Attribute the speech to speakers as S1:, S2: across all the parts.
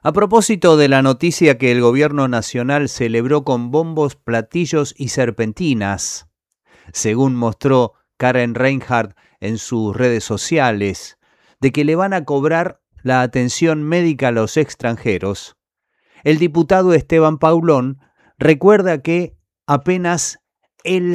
S1: A propósito de la noticia que el gobierno nacional celebró con bombos, platillos y serpentinas, según mostró Karen Reinhardt en sus redes sociales, de que le van a cobrar la atención médica a los extranjeros, el diputado Esteban Paulón recuerda que apenas el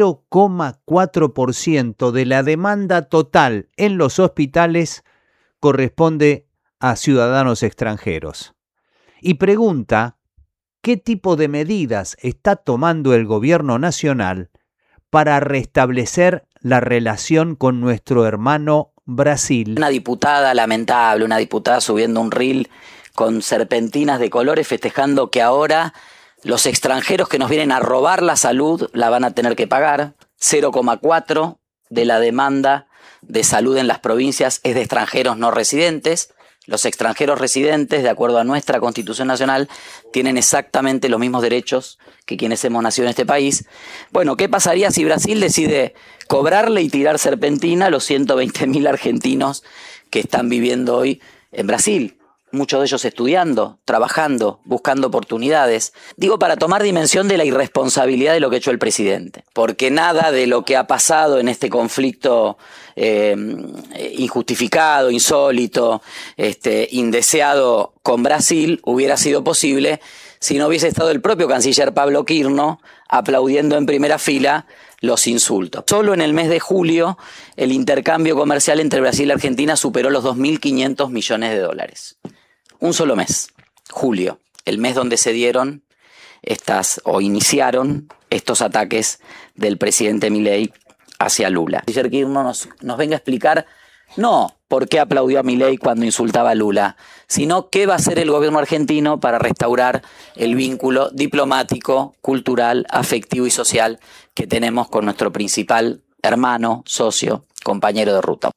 S1: 0,4% de la demanda total en los hospitales corresponde a ciudadanos extranjeros. Y pregunta qué tipo de medidas está tomando el gobierno nacional para restablecer la relación con nuestro hermano Brasil.
S2: Una diputada lamentable, una diputada subiendo un reel con serpentinas de colores festejando que ahora los extranjeros que nos vienen a robar la salud la van a tener que pagar. 0,4 de la demanda de salud en las provincias es de extranjeros no residentes. Los extranjeros residentes, de acuerdo a nuestra Constitución Nacional, tienen exactamente los mismos derechos que quienes hemos nacido en este país. Bueno, ¿qué pasaría si Brasil decide cobrarle y tirar serpentina a los 120.000 argentinos que están viviendo hoy en Brasil? Muchos de ellos estudiando, trabajando, buscando oportunidades. Digo, para tomar dimensión de la irresponsabilidad de lo que ha hecho el presidente. Porque nada de lo que ha pasado en este conflicto injustificado, insólito, indeseado con Brasil hubiera sido posible si no hubiese estado el propio canciller Pablo Quirno aplaudiendo en primera fila los insultos. Solo en el mes de julio el intercambio comercial entre Brasil y Argentina superó los 2.500 millones de dólares. Un solo mes, julio, el mes donde se dieron iniciaron estos ataques del presidente Milei hacia Lula. Canciller Quirno nos venga a explicar no por qué aplaudió a Milei cuando insultaba a Lula, sino qué va a hacer el gobierno argentino para restaurar el vínculo diplomático, cultural, afectivo y social que tenemos con nuestro principal hermano, socio, compañero de ruta.